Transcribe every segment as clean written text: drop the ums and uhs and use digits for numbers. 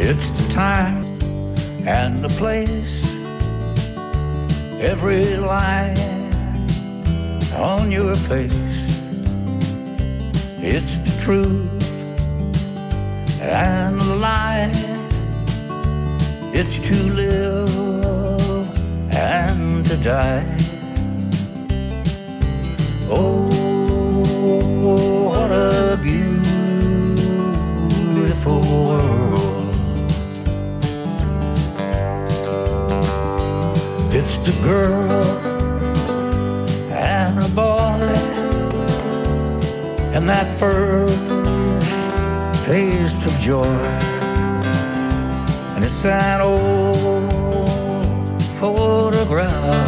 It's the time and the place, every line on your face. It's the truth and the lie. It's to live and to die. Oh, what a beautiful world. It's the girl and a boy, and that first taste of joy. And it's that old photograph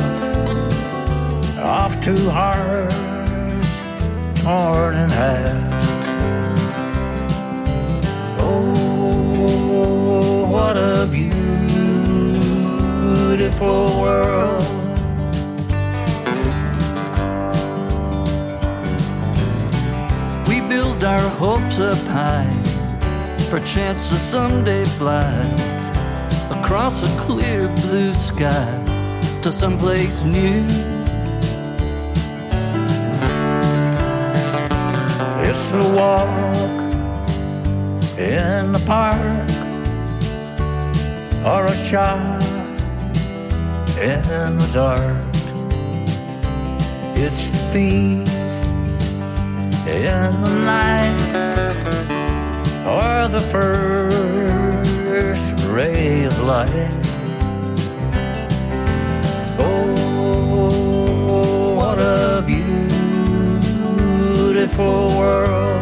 of two hearts torn in half. Oh, what a beautiful world. We build our hopes up high, perchance to someday fly across a clear blue sky to someplace new. It's a walk in the park, or a shot in the dark. It's the thief in the night, or the first ray of light. Oh, what a beautiful world.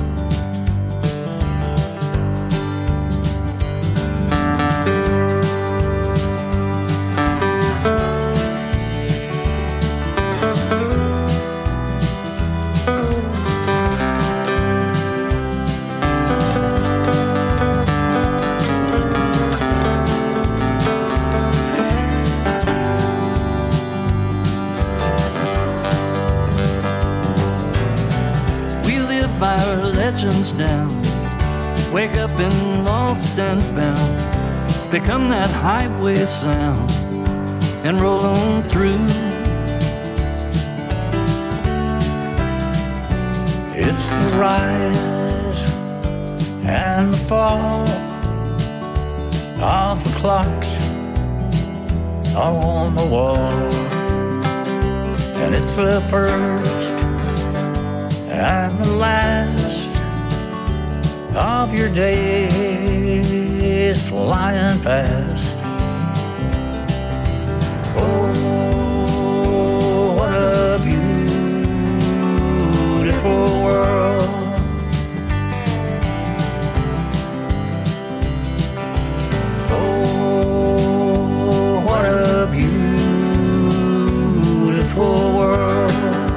Our legends down, wake up and lost and found, become that highway sound and roll on through. It's the rise and the fall of the clocks on the wall, and it's the first and the last of your days flying past. Oh, what a beautiful world. Oh, what a beautiful world.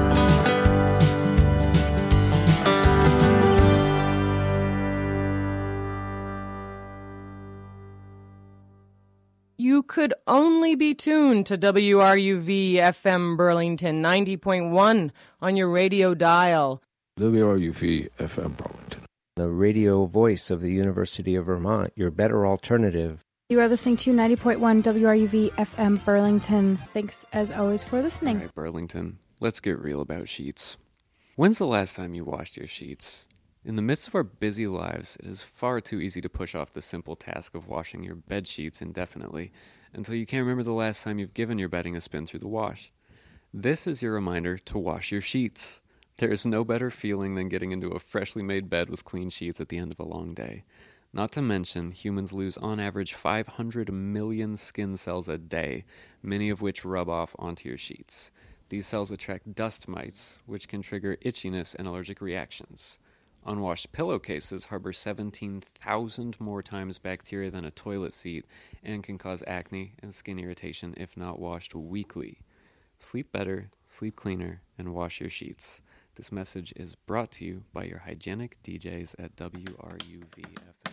You could only be tuned to WRUV FM Burlington 90.1 on your radio dial. WRUV FM Burlington, the radio voice of the University of Vermont, your better alternative. You are listening to 90.1 WRUV FM Burlington. Thanks, as always, for listening. All right, Burlington, let's get real about sheets. When's the last time you washed your sheets? In the midst of our busy lives, it is far too easy to push off the simple task of washing your bed sheets indefinitely until you can't remember the last time you've given your bedding a spin through the wash. This is your reminder to wash your sheets. There is no better feeling than getting into a freshly made bed with clean sheets at the end of a long day. Not to mention, humans lose on average 500 million skin cells a day, many of which rub off onto your sheets. These cells attract dust mites, which can trigger itchiness and allergic reactions. Unwashed pillowcases harbor 17,000 more times bacteria than a toilet seat and can cause acne and skin irritation if not washed weekly. Sleep better, sleep cleaner, and wash your sheets. This message is brought to you by your hygienic DJs at WRUV-FM.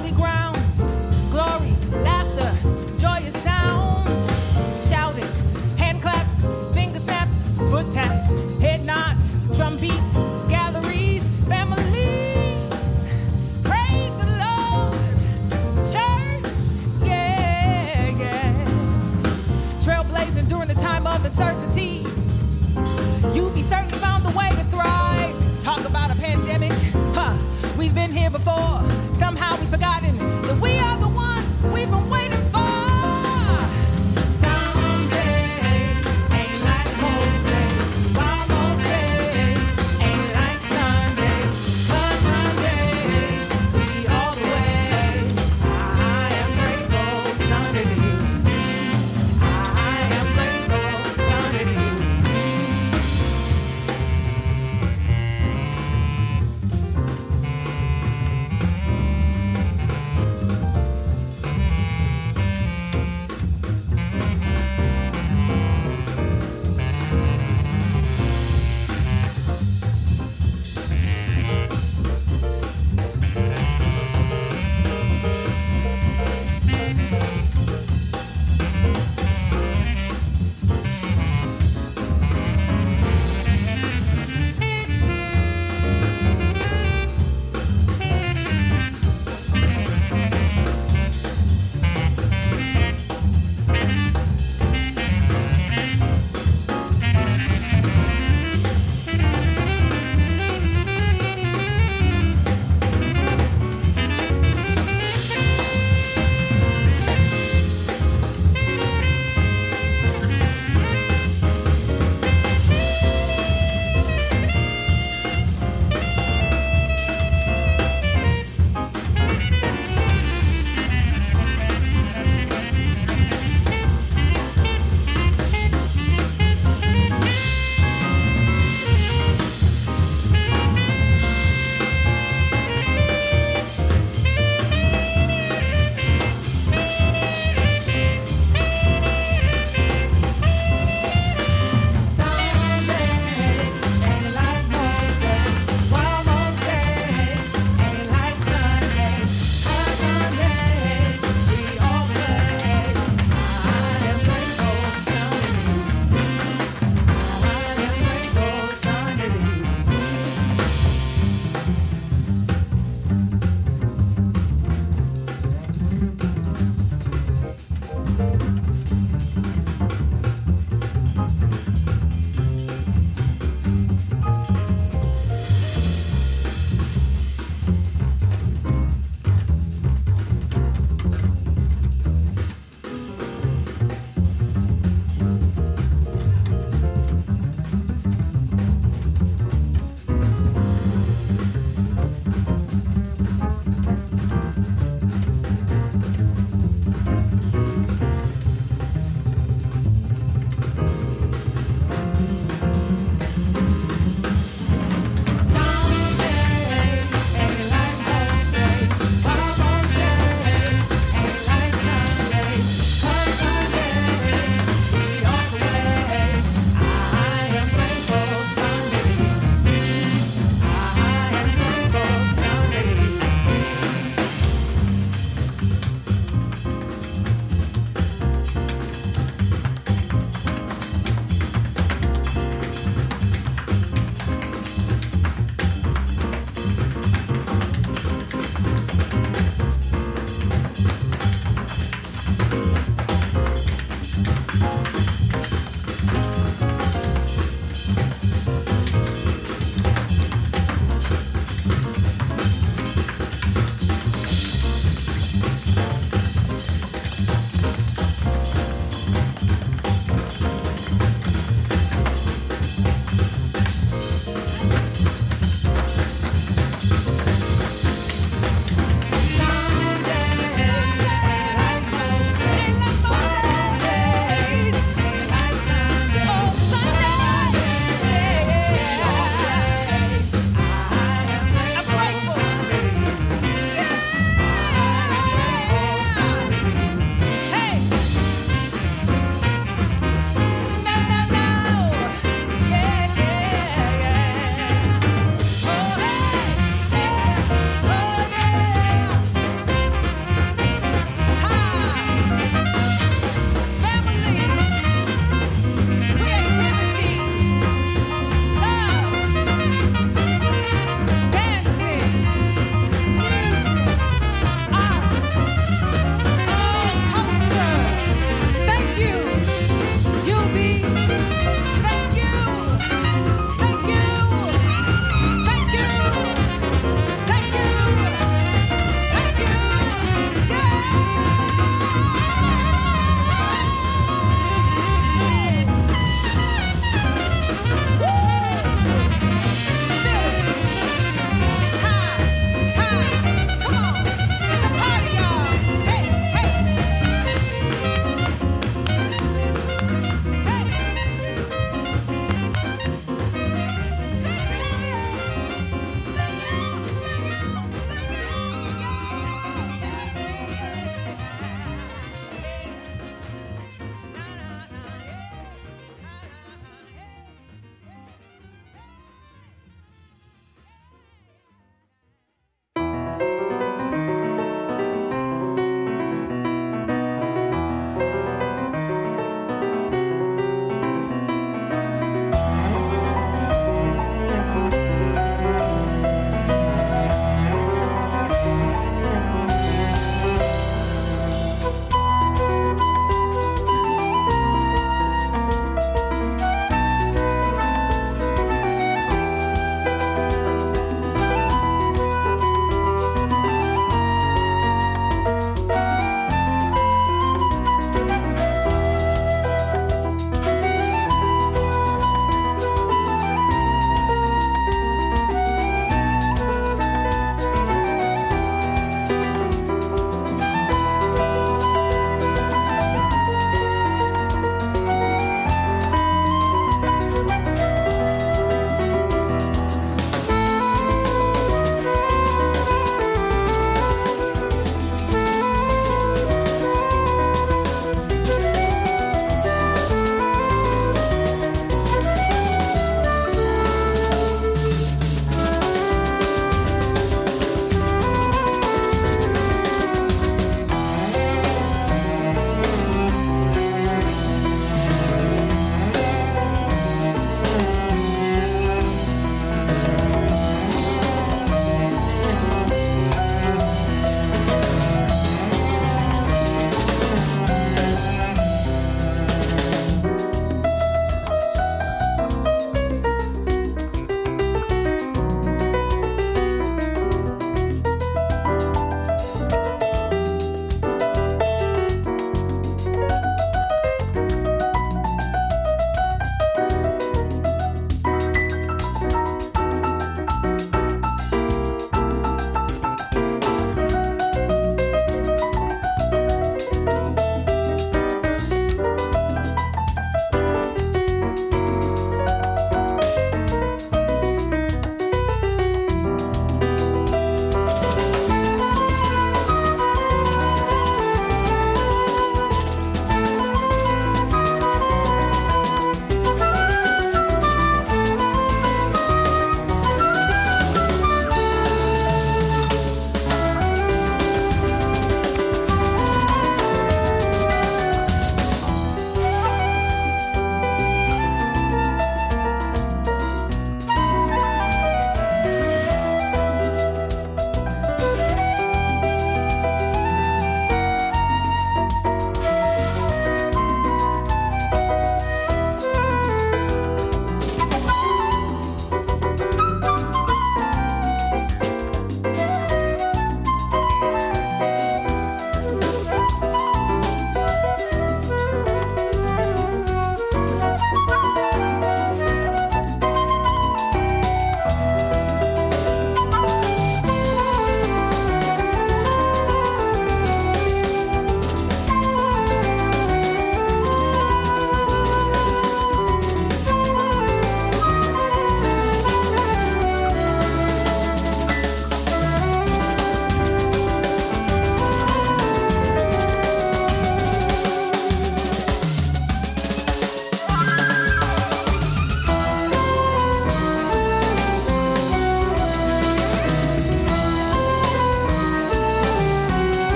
holy grounds, glory, laughter, joyous sounds, shouting, hand claps, finger snaps, foot taps, head nods, drum beats, galleries, families, praise the Lord, church, yeah, yeah, trailblazing during the time of uncertainty, you be certain found a way to thrive. Talk about a pandemic, we've been here before. Somehow we've forgotten that we are the ones we've been waiting for. Some days ain't like most days, while most days ain't like Sundays. 'Cause Sundays be all the way. I am grateful Sunday to you. I am grateful Sunday to you.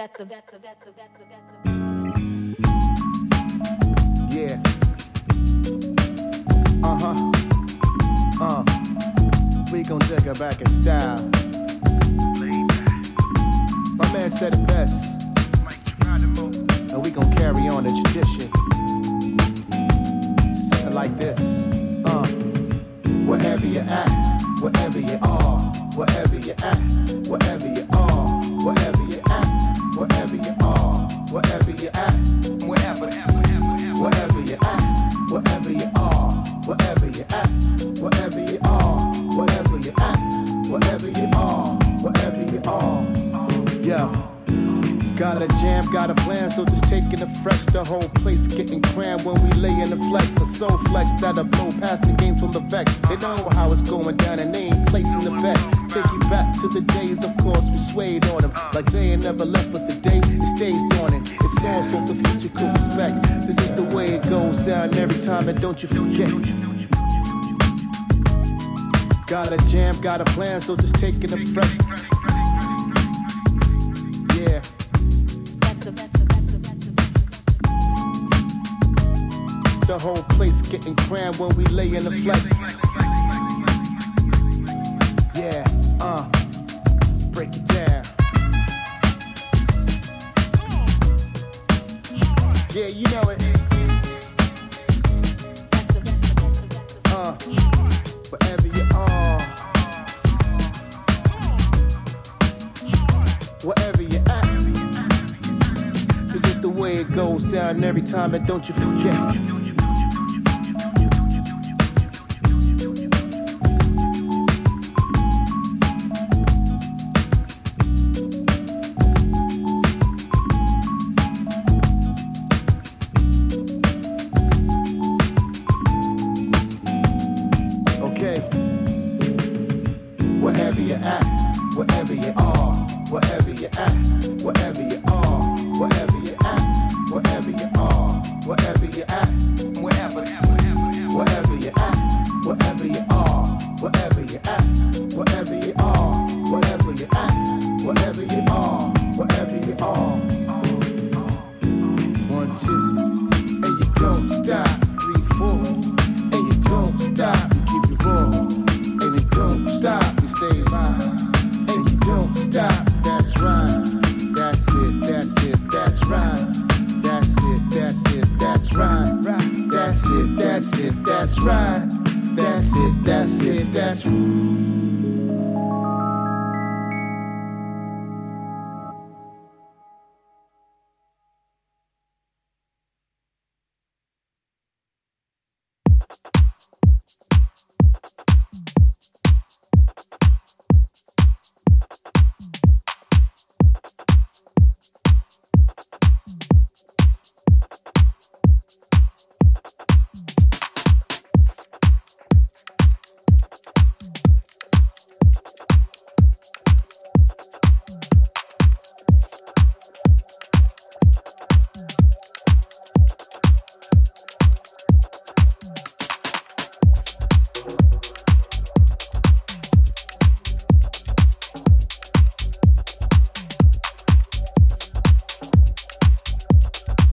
Yeah. We gon' take her back in style. My man said it best. And we gon' carry on the tradition. Something like this. Wherever you at, wherever you are, wherever you at, wherever you are, wherever you at, wherever you are, wherever you at, wherever you at, wherever you are, wherever you at, wherever you are, wherever you at, wherever you are, wherever you are. Yeah. Got a jam, got a plan, so just taking the fresh. The whole place getting crammed when we lay in the flex. The soul flex that'll blow past the games from the vex. They know how it's going down and they ain't placing the bet. Take you back to the days, of course, we swayed on them. Like they ain't never left, but the day it stays dawning. It's all so the future could respect. This is the way it goes down every time, and don't you forget. Got a jam, got a plan, so just taking the fresh. Yeah. The whole place getting crammed when we lay in the flex. Yeah, break it down. Yeah, you know it. Wherever you are, wherever you at. This is the way it goes down every time, and don't you forget. That's